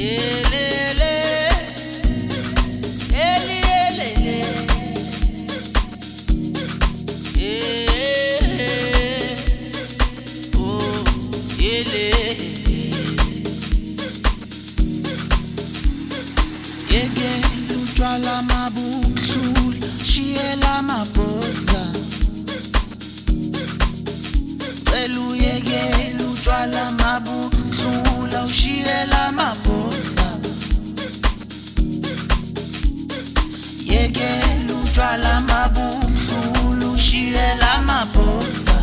Elele, eli elele, oh ele. Yeke utshwala mabuhlula, shiyela mabhoza. Cela uyekele utshwala mabuhlula, ushiyela mabhoza. Yekele utshwala mabuhlula, ushiyela mabhoza.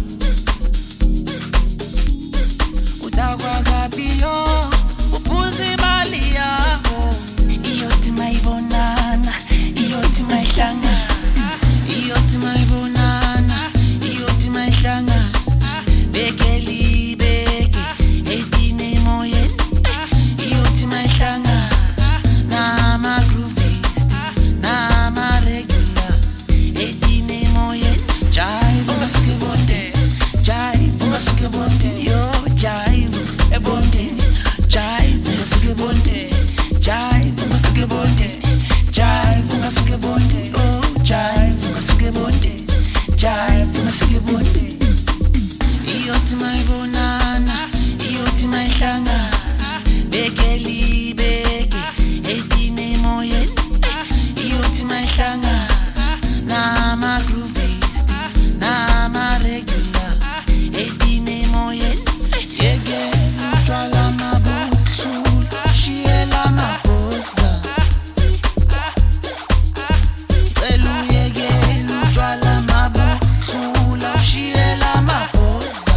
Udakwa kabiyo, uphuza imali yakho. Iyothi mayibonana, iyothi mayihlangana. Iyothi mayibonana, iyothi mayihlangana. Bekeli beke, edine emoyeni. Iyothi mayihlangana, nama-groovist, nama-regular. Edine emoyeni. Jive ungasuke ebondeni, jive ungasuke ebondeni. Yo, jive ebondeni, jive ungasuke ebondeni. Jive ungasuke ebondeni, jive ungasuke ebondeni. Oh, jive ungasuke ebondeni, jive ungasuke ebondeni. Iyothi mayibonana, iyothi mayihlangana. Bekeli beke, edine emoyeni. Iyothi mayihlangana, nama-groovist, nama-regular. Edine emoyeni. Yekele utshwala mabuhlula, shiyela mabhoza. Cela uyekele utshwala mabuhlula, ushiyela mabhoza.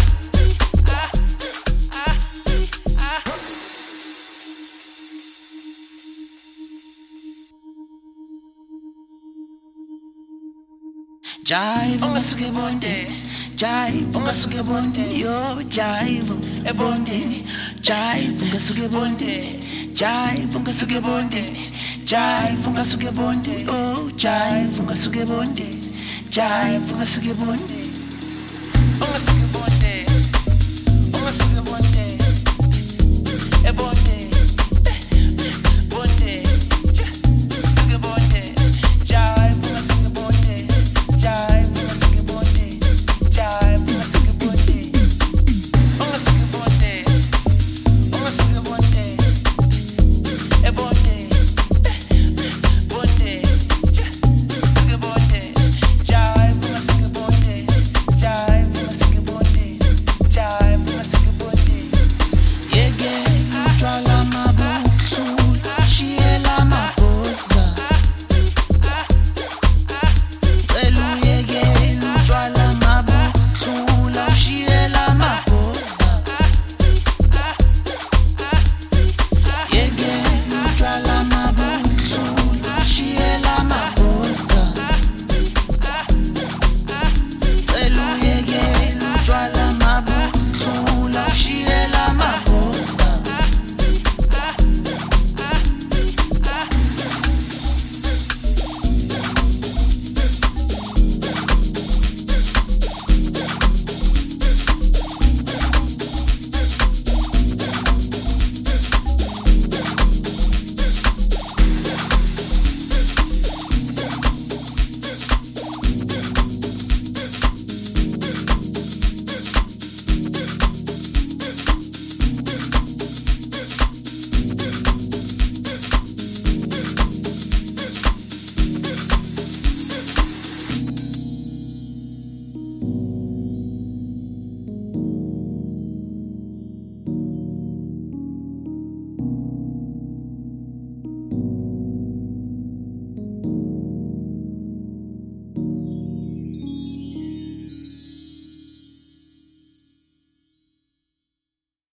Jive ungasuke ebondeni, jive ungasuke ebondeni. Yo, jive ebondeni, jive ungasuke ebondeni. Jive ungasuke ebondeni, jive ungasuke ebondeni. Oh, jive ungasuke ebondeni, jive ungasuke ebondeni.